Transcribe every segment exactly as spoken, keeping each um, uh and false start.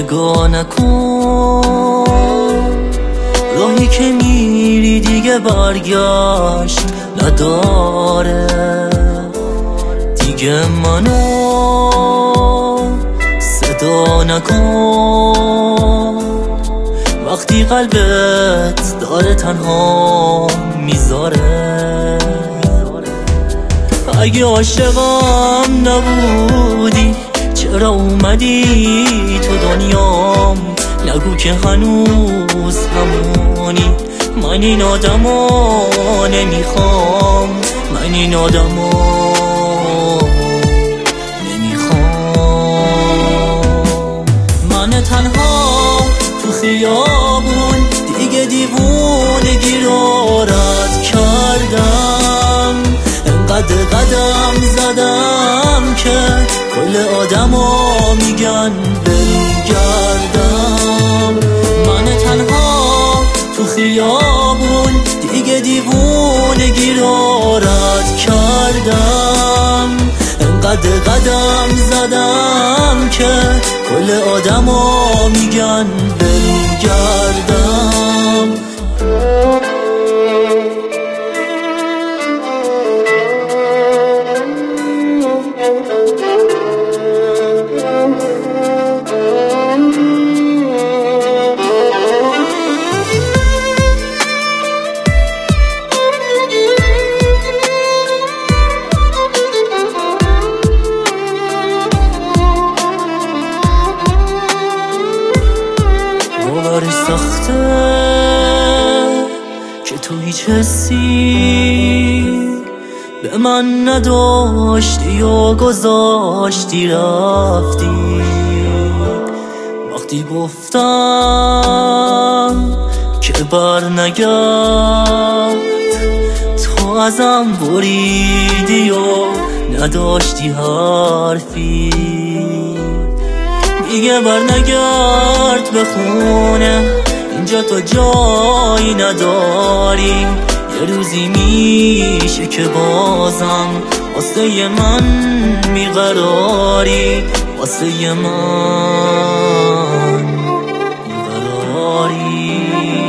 نگاه نکن، راهی که میری دیگه برگشت نداره. دیگه منو صدا نکن وقتی قلبت داره تنها میذاره. اگه عاشقم نبودی چرا اومدی تو دنیام؟ نگو که هنوز همونی. من این آدمو نمیخوام، من این آدمو نمیخوام. من تنها تو خیابون دیگه دیوونگی رو رد کردم. انقدر قدم زدم که کل آدما میگن برگردم. من تنها تو خیابون دیگه دیوونگی رو رد کردم. انقدر قدم زدم که کل آدما میگن برگردم. باورش سخته که تو هیچ حسی به من نداشتی و گذاشتی رفتی. وقتی گفتم که بر نگرد تو ازم بریدی و نداشتی حرفی. دیگه بر نگرد به خونه، اینجا تو جایی نداری. یه روزی میشه که بازم واسه من میقراری، واسه من میقراری.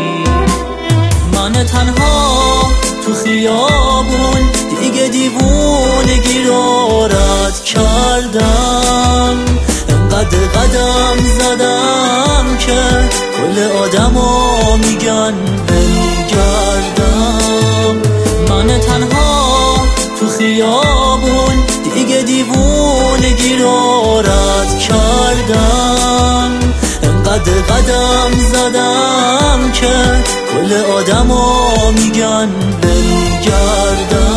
من تنها تو خیابون دیگه دیوونگی رو رد کردم. انقدر قدم زدم که کل آدما میگن برگردم. من تنها تو خیابون دیگه دیوونگی رو رد کردم. انقدر قدم زدم که کل آدما میگن برگردم.